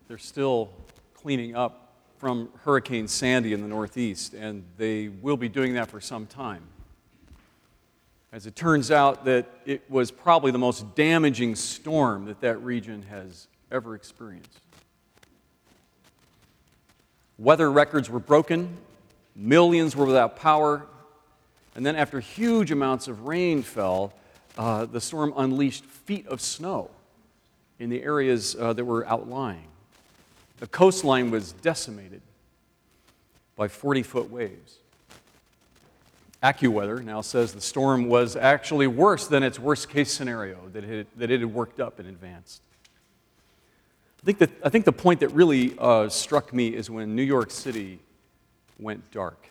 They're still cleaning up from Hurricane Sandy in the Northeast, and they will be doing that for some time. As it turns out, that it was probably the most damaging storm that that region has ever experienced. Weather records were broken, millions were without power, and then after huge amounts of rain fell, the storm unleashed feet of snow in the areas that were outlying. The coastline was decimated by 40-foot waves. AccuWeather now says the storm was actually worse than its worst-case scenario that it had worked up in advance. I think the point that really struck me is when New York City went dark.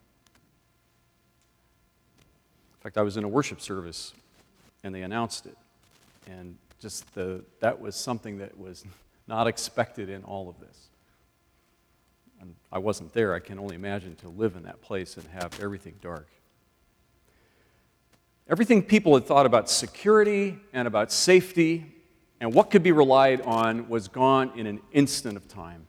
In fact, I was in a worship service, and they announced it. And just that was something that was not expected in all of this. And I wasn't there. I can only imagine to live in that place and have everything dark. Everything people had thought about security and about safety and what could be relied on was gone in an instant of time.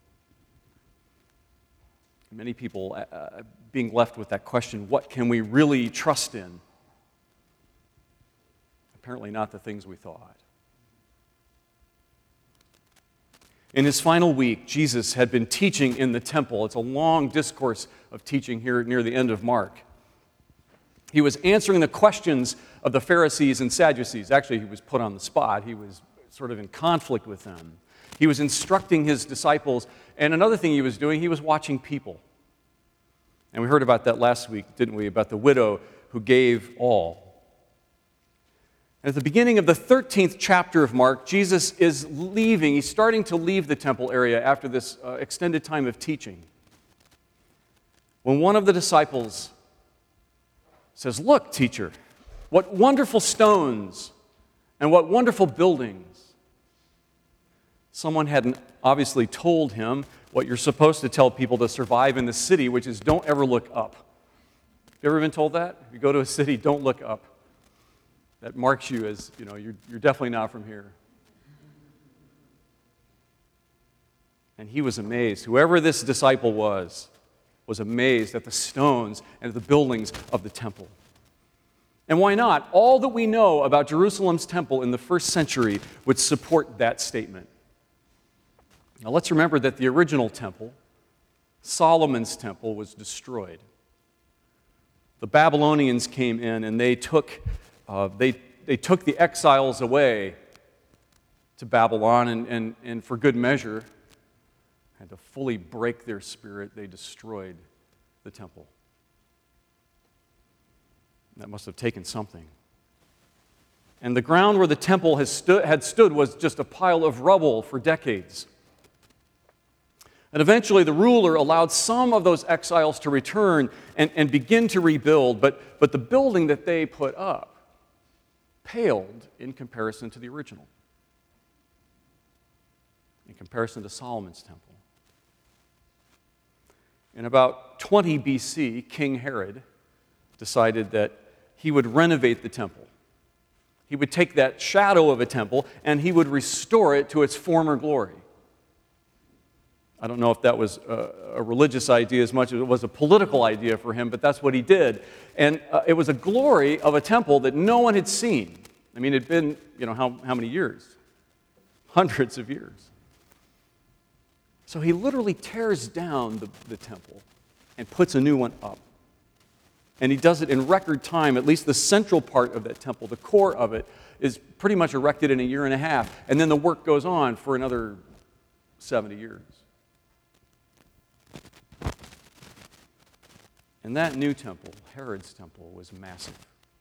Many people being left with that question, what can we really trust in? Apparently not the things we thought. In his final week, Jesus had been teaching in the temple. It's a long discourse of teaching here near the end of Mark. He was answering the questions of the Pharisees and Sadducees. Actually, he was put on the spot. He was sort of in conflict with them. He was instructing his disciples. And another thing he was doing, he was watching people. And we heard about that last week, didn't we? About the widow who gave all. At the beginning of the 13th chapter of Mark, Jesus is leaving. He's starting to leave the temple area after this extended time of teaching. When one of the disciples says, "Look, teacher, what wonderful stones and what wonderful buildings." Someone hadn't obviously told him what you're supposed to tell people to survive in the city, which is don't ever look up. Have you ever been told that? If you go to a city, don't look up. That marks you as, you're definitely not from here. And he was amazed. Whoever this disciple was amazed at the stones and the buildings of the temple. And why not? All that we know about Jerusalem's temple in the first century would support that statement. Now let's remember that the original temple, Solomon's temple, was destroyed. The Babylonians came in and they took the exiles away to Babylon, and for good measure, and to fully break their spirit, they destroyed the temple. That must have taken something. And the ground where the temple had stood was just a pile of rubble for decades. And eventually the ruler allowed some of those exiles to return and begin to rebuild, but the building that they put up paled in comparison to the original, in comparison to Solomon's temple. In about 20 BC, King Herod decided that he would renovate the temple. He would take that shadow of a temple and he would restore it to its former glory. I don't know if that was a religious idea as much as it was a political idea for him, but that's what he did. And it was a glory of a temple that no one had seen. I mean, it had been, how many years? Hundreds of years. So he literally tears down the temple and puts a new one up. And he does it in record time. At least the central part of that temple, the core of it, is pretty much erected in a year and a half. And then the work goes on for another 70 years. And that new temple, Herod's temple, was massive.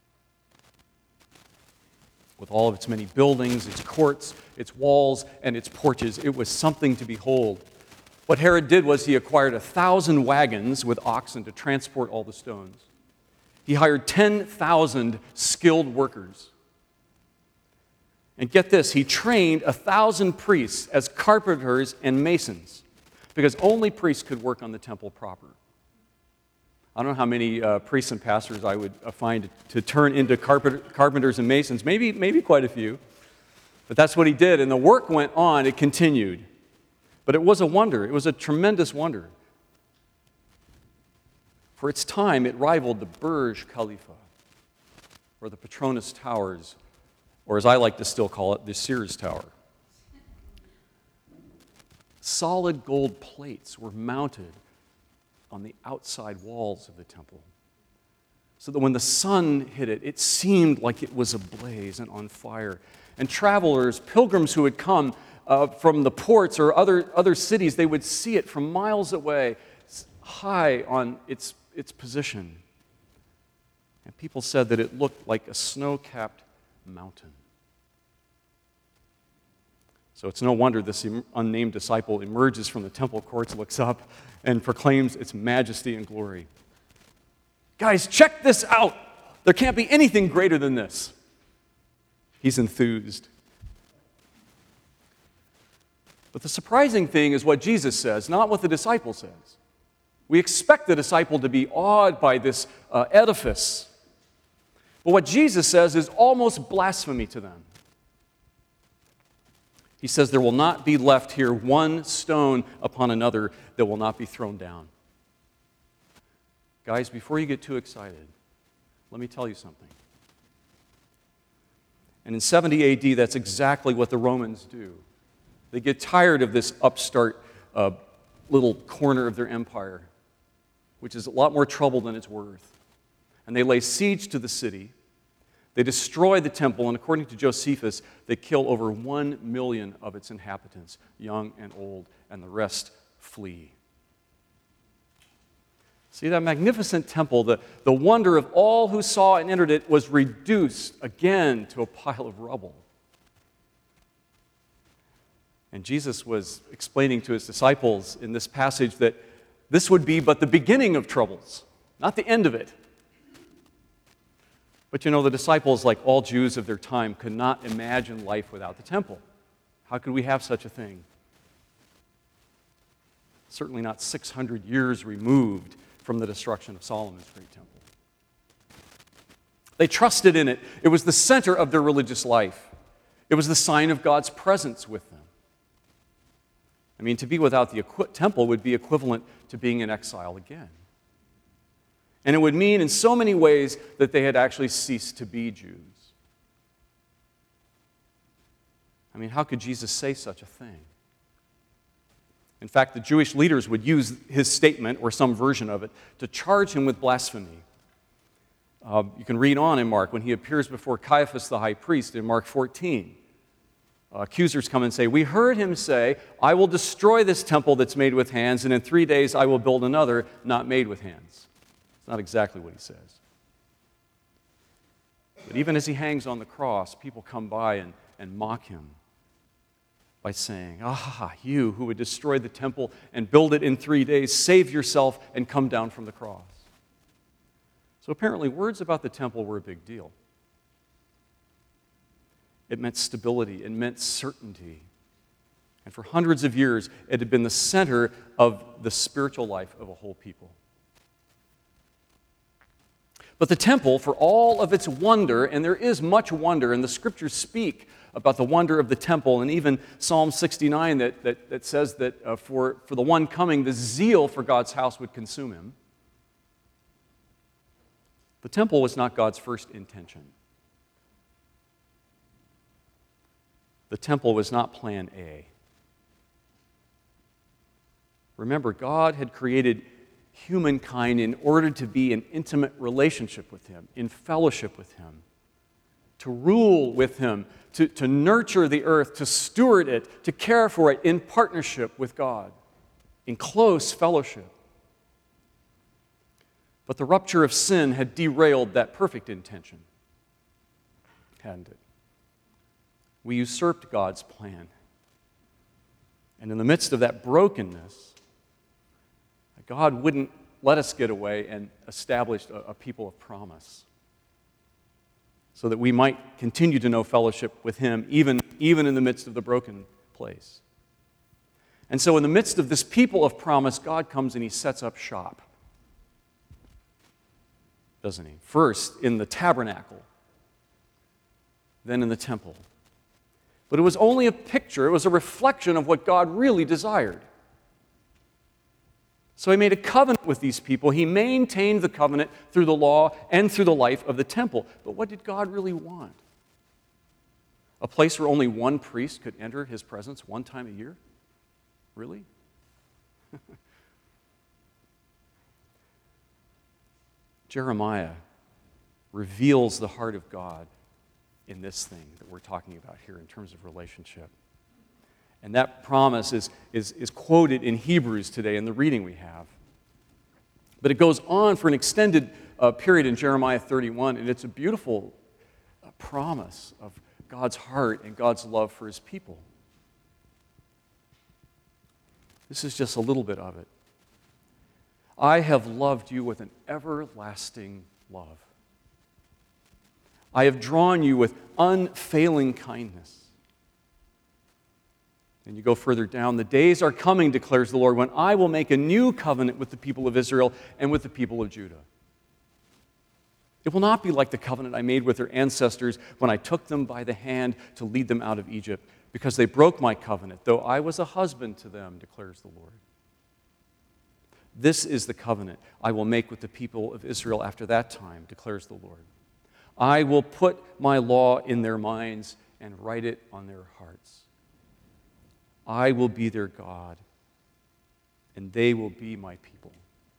With all of its many buildings, its courts, its walls, and its porches, it was something to behold. What Herod did was he acquired 1,000 wagons with oxen to transport all the stones. He hired 10,000 skilled workers. And get this, he trained 1,000 priests as carpenters and masons, because only priests could work on the temple proper. I don't know how many priests and pastors I would find to turn into carpenters and masons, maybe quite a few. But that's what he did, and the work went on, it continued. But it was a wonder. It was a tremendous wonder. For its time, it rivaled the Burj Khalifa, or the Petronas Towers, or as I like to still call it, the Sears Tower. Solid gold plates were mounted on the outside walls of the temple, so that when the sun hit it, it seemed like it was ablaze and on fire. And travelers, pilgrims who had come from the ports or other cities, they would see it from miles away, high on its position. And people said that it looked like a snow-capped mountain. So it's no wonder this unnamed disciple emerges from the temple courts, looks up, and proclaims its majesty and glory. Guys, check this out. There can't be anything greater than this. He's enthused. But the surprising thing is what Jesus says, not what the disciple says. We expect the disciple to be awed by this edifice. But what Jesus says is almost blasphemy to them. He says, there will not be left here one stone upon another that will not be thrown down. Guys, before you get too excited, let me tell you something. And in 70 AD, that's exactly what the Romans do. They get tired of this upstart little corner of their empire, which is a lot more trouble than it's worth. And they lay siege to the city. They destroy the temple, and according to Josephus, they kill over 1 million of its inhabitants, young and old, and the rest flee. See, that magnificent temple, the wonder of all who saw and entered it, was reduced again to a pile of rubble. And Jesus was explaining to his disciples in this passage that this would be but the beginning of troubles, not the end of it. But you know, the disciples, like all Jews of their time, could not imagine life without the temple. How could we have such a thing? Certainly not 600 years removed from the destruction of Solomon's great temple. They trusted in it. It was the center of their religious life. It was the sign of God's presence with them. I mean, to be without the temple would be equivalent to being in exile again. And it would mean in so many ways that they had actually ceased to be Jews. I mean, how could Jesus say such a thing? In fact, the Jewish leaders would use his statement, or some version of it, to charge him with blasphemy. You can read on in Mark when he appears before Caiaphas the high priest in Mark 14. Accusers come and say, we heard him say, I will destroy this temple that's made with hands, and in 3 days I will build another not made with hands. It's not exactly what he says. But even as he hangs on the cross, people come by and mock him by saying, you who would destroy the temple and build it in 3 days, save yourself and come down from the cross. So apparently words about the temple were a big deal. It meant stability. It meant certainty. And for hundreds of years, it had been the center of the spiritual life of a whole people. But the temple, for all of its wonder, and there is much wonder, and the scriptures speak about the wonder of the temple, and even Psalm 69 that says that for the one coming, the zeal for God's house would consume him. The temple was not God's first intention. The temple was not plan A. Remember, God had created humankind in order to be in intimate relationship with him, in fellowship with him, to rule with him, to nurture the earth, to steward it, to care for it in partnership with God, in close fellowship. But the rupture of sin had derailed that perfect intention, hadn't it? We usurped God's plan. And in the midst of that brokenness, God wouldn't let us get away and established a people of promise so that we might continue to know fellowship with him even in the midst of the broken place. And so in the midst of this people of promise, God comes and he sets up shop, doesn't he? First in the tabernacle, then in the temple. But it was only a picture, it was a reflection of what God really desired. So he made a covenant with these people. He maintained the covenant through the law and through the life of the temple. But what did God really want? A place where only one priest could enter his presence one time a year? Really? Jeremiah reveals the heart of God in this thing that we're talking about here in terms of relationship. And that promise is quoted in Hebrews today in the reading we have. But it goes on for an extended period in Jeremiah 31, and it's a beautiful promise of God's heart and God's love for his people. This is just a little bit of it. I have loved you with an everlasting love. I have drawn you with unfailing kindness. And you go further down, the days are coming, declares the Lord, when I will make a new covenant with the people of Israel and with the people of Judah. It will not be like the covenant I made with their ancestors when I took them by the hand to lead them out of Egypt, because they broke my covenant, though I was a husband to them, declares the Lord. This is the covenant I will make with the people of Israel after that time, declares the Lord. I will put my law in their minds and write it on their hearts. I will be their God, and they will be my people.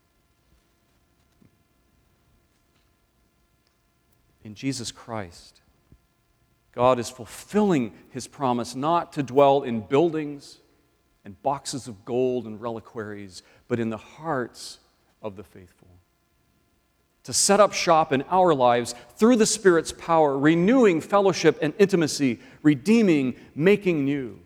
In Jesus Christ, God is fulfilling his promise not to dwell in buildings and boxes of gold and reliquaries, but in the hearts of the faithful. To set up shop in our lives through the Spirit's power, renewing fellowship and intimacy, redeeming, making new.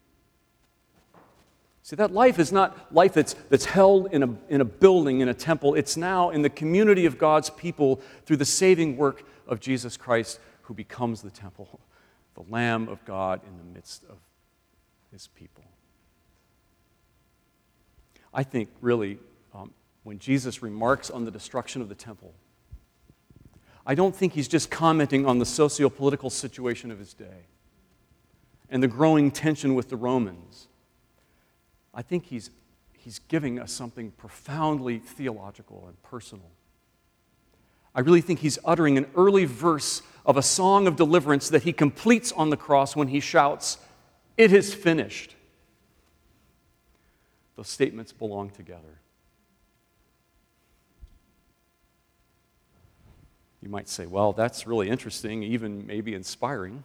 See, that life is not life that's held in a building, in a temple. It's now in the community of God's people through the saving work of Jesus Christ, who becomes the temple, the Lamb of God in the midst of his people. I think, really, when Jesus remarks on the destruction of the temple, I don't think he's just commenting on the socio-political situation of his day and the growing tension with the Romans. I think he's giving us something profoundly theological and personal. I really think he's uttering an early verse of a song of deliverance that he completes on the cross when he shouts, "It is finished." Those statements belong together. You might say, well, that's really interesting, even maybe inspiring.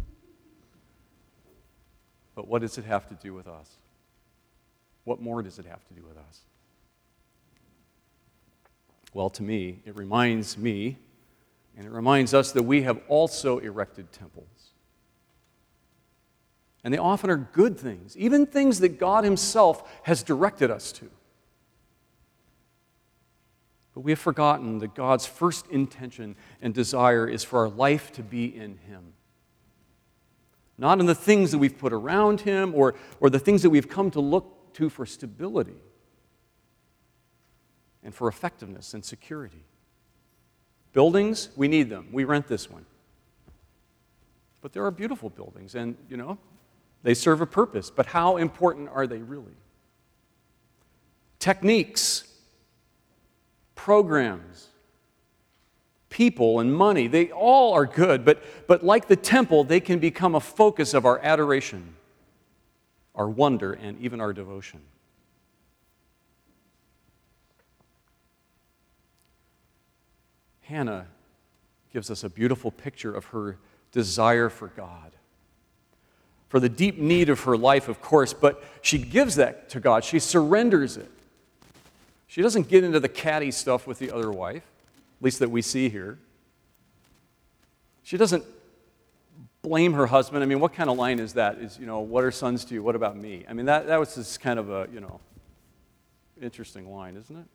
But what does it have to do with us? What more does it have to do with us? Well, to me, it reminds me, and it reminds us that we have also erected temples. And they often are good things, even things that God himself has directed us to. But we have forgotten that God's first intention and desire is for our life to be in him. Not in the things that we've put around him or the things that we've come to look to for stability and for effectiveness and security. Buildings, we need them. We rent this one. But there are beautiful buildings, and, they serve a purpose. But how important are they really? Techniques, programs, people, and money, they all are good, but like the temple, they can become a focus of our adoration, our wonder, and even our devotion. Hannah gives us a beautiful picture of her desire for God, for the deep need of her life, of course, but she gives that to God. She surrenders it. She doesn't get into the catty stuff with the other wife, at least that we see here. She doesn't blame her husband. I mean, what kind of line is that? What are sons to you? What about me? I mean, that was just kind of a, interesting line, isn't it?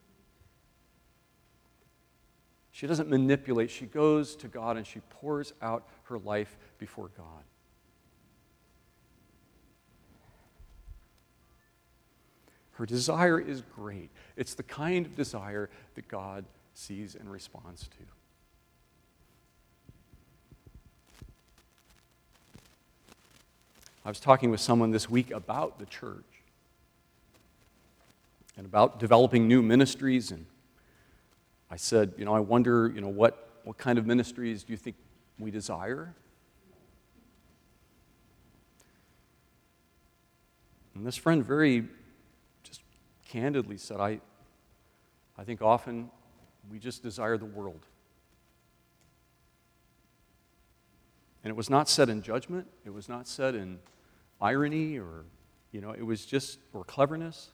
She doesn't manipulate. She goes to God and she pours out her life before God. Her desire is great. It's the kind of desire that God sees and responds to. I was talking with someone this week about the church and about developing new ministries, and I said, I wonder, what kind of ministries do you think we desire? And this friend very just candidly said, I think often we just desire the world. And it was not said in judgment. It was not said in irony or, it was just, or cleverness.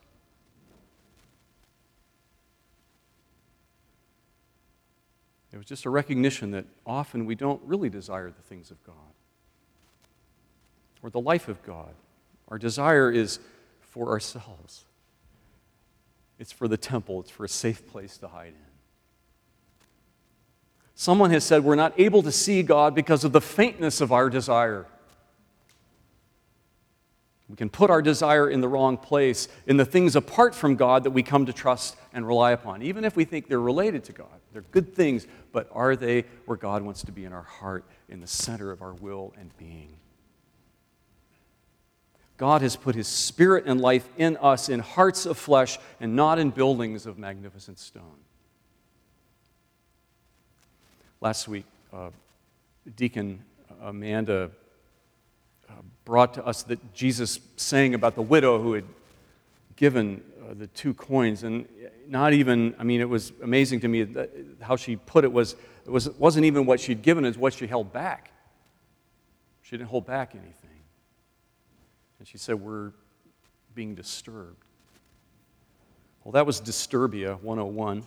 It was just a recognition that often we don't really desire the things of God or the life of God. Our desire is for ourselves. It's for the temple. It's for a safe place to hide in. Someone has said we're not able to see God because of the faintness of our desire. We can put our desire in the wrong place, in the things apart from God that we come to trust and rely upon, even if we think they're related to God. They're good things, but are they where God wants to be in our heart, in the center of our will and being? God has put His Spirit and life in us in hearts of flesh and not in buildings of magnificent stone. Last week, Deacon Amanda brought to us that Jesus saying about the widow who had given the 2 coins, and not even, it was amazing to me that how she put it wasn't even what she'd given, it's what she held back. She didn't hold back anything. And she said, we're being disturbed. Well, that was Disturbia 101.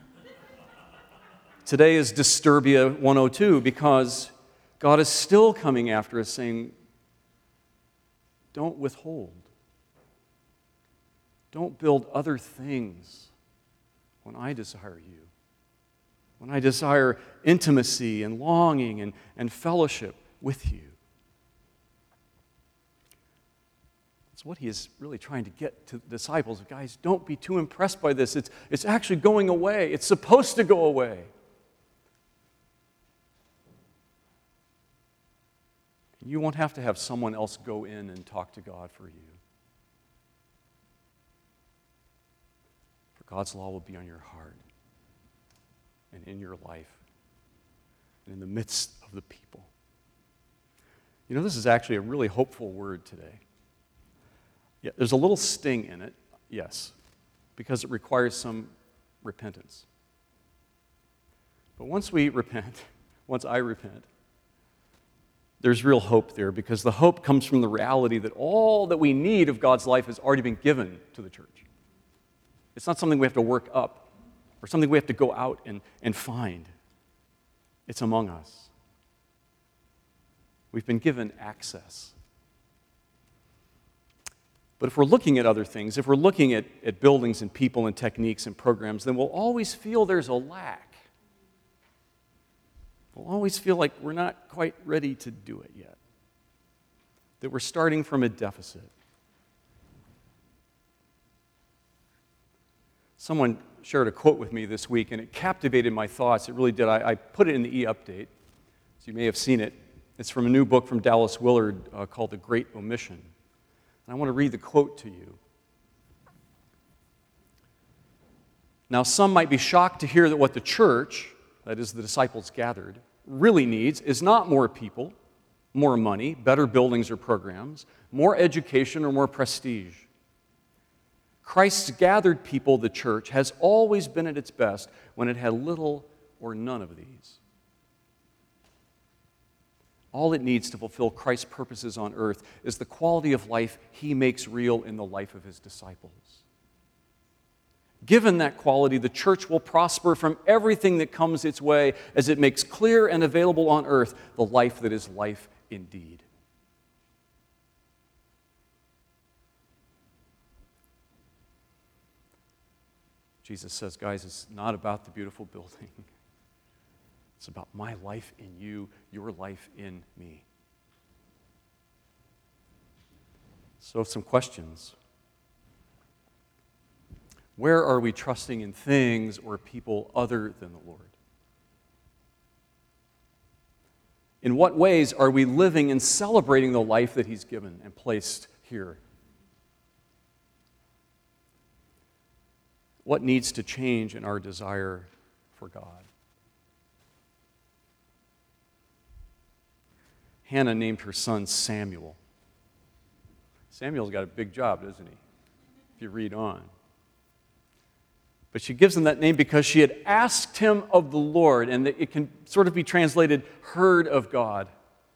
Today is Disturbia 102 because God is still coming after us saying, don't withhold. Don't build other things when I desire you. When I desire intimacy and longing and fellowship with you. It's what he is really trying to get to the disciples. Guys, don't be too impressed by this. It's actually going away. It's supposed to go away. You won't have to have someone else go in and talk to God for you. For God's law will be on your heart and in your life and in the midst of the people. This is actually a really hopeful word today. Yeah, there's a little sting in it, yes, because it requires some repentance. But once we repent, once I repent, there's real hope there because the hope comes from the reality that all that we need of God's life has already been given to the church. It's not something we have to work up or something we have to go out and find. It's among us. We've been given access. But if we're looking at other things, if we're looking at buildings and people and techniques and programs, then we'll always feel there's a lack. We'll always feel like we're not quite ready to do it yet, that we're starting from a deficit. Someone shared a quote with me this week, and it captivated my thoughts. It really did. I put it in the e-update, so you may have seen it. It's from a new book from Dallas Willard called The Great Omission. And I want to read the quote to you. Now, some might be shocked to hear that what the church, that is the disciples gathered, really needs is not more people, more money, better buildings or programs, more education or more prestige. Christ's gathered people, the church, has always been at its best when it had little or none of these. All it needs to fulfill Christ's purposes on earth is the quality of life He makes real in the life of His disciples. Given that quality, the church will prosper from everything that comes its way as it makes clear and available on earth the life that is life indeed. Jesus says, guys, it's not about the beautiful building. It's about my life in you, your life in me. So, some questions. Where are we trusting in things or people other than the Lord? In what ways are we living and celebrating the life that He's given and placed here? What needs to change in our desire for God? Hannah named her son Samuel. Samuel's got a big job, doesn't he? If you read on. But she gives him that name because she had asked him of the Lord, and it can sort of be translated, heard of God.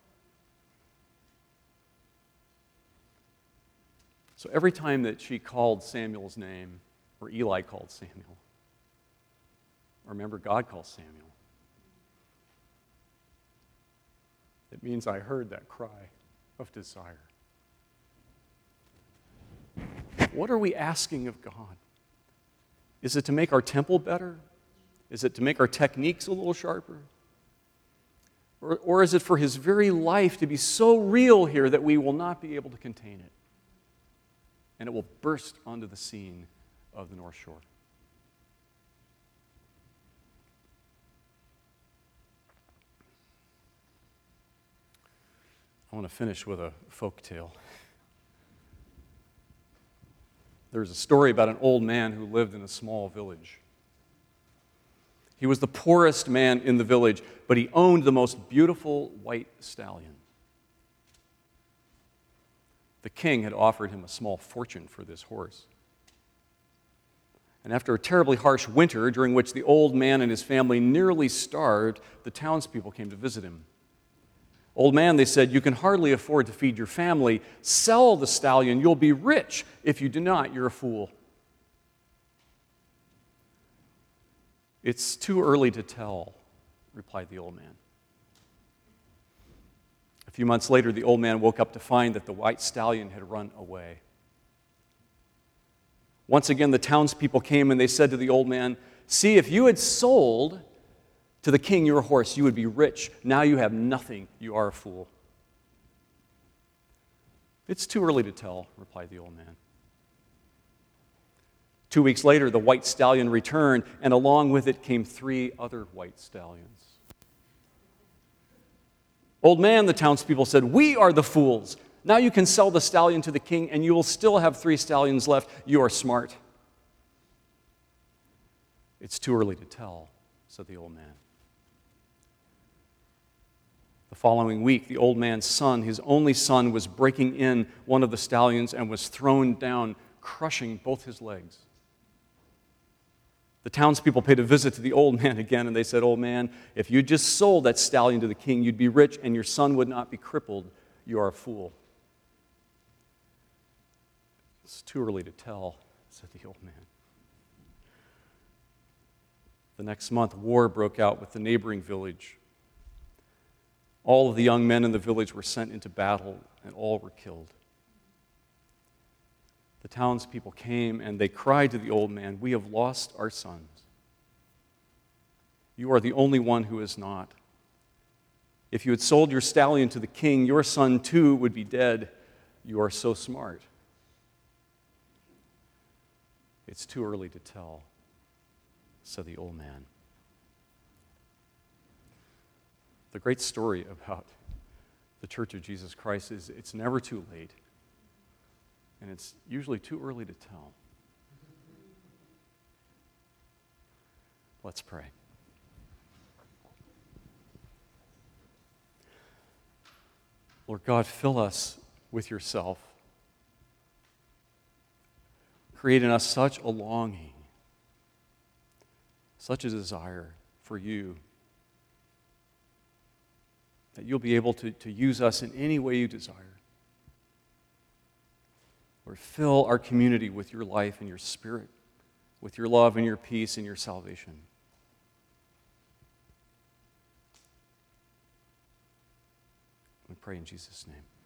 So every time that she called Samuel's name, or Eli called Samuel, or remember, God calls Samuel, it means I heard that cry of desire. What are we asking of God? Is it to make our temple better? Is it to make our techniques a little sharper? Or is it for His very life to be so real here that we will not be able to contain it? And it will burst onto the scene of the North Shore. I want to finish with a folk tale. There's a story about an old man who lived in a small village. He was the poorest man in the village, but he owned the most beautiful white stallion. The king had offered him a small fortune for this horse. And after a terribly harsh winter, during which the old man and his family nearly starved, the townspeople came to visit him. Old man, they said, you can hardly afford to feed your family. Sell the stallion. You'll be rich. If you do not, you're a fool. It's too early to tell, replied the old man. A few months later, the old man woke up to find that the white stallion had run away. Once again, the townspeople came and they said to the old man, see, if you had sold to the king your horse, you would be rich. Now you have nothing. You are a fool. It's too early to tell, replied the old man. 2 weeks later, the white stallion returned, and along with it came 3 other white stallions. Old man, the townspeople said, we are the fools. Now you can sell the stallion to the king, and you will still have 3 stallions left. You are smart. It's too early to tell, said the old man. The following week, the old man's son, his only son, was breaking in one of the stallions and was thrown down, crushing both his legs. The townspeople paid a visit to the old man again, and they said, old man, if you just sold that stallion to the king, you'd be rich, and your son would not be crippled. You are a fool. It's too early to tell, said the old man. The next month, war broke out with the neighboring village. All of the young men in the village were sent into battle, and all were killed. The townspeople came, and they cried to the old man, we have lost our sons. You are the only one who is not. If you had sold your stallion to the king, your son too would be dead. You are so smart. It's too early to tell, said the old man. The great story about the Church of Jesus Christ is it's never too late, and it's usually too early to tell. Let's pray. Lord God, fill us with yourself. Create in us such a longing, such a desire for you, that you'll be able to use us in any way you desire. Lord, fill our community with your life and your spirit, with your love and your peace and your salvation. We pray in Jesus' name.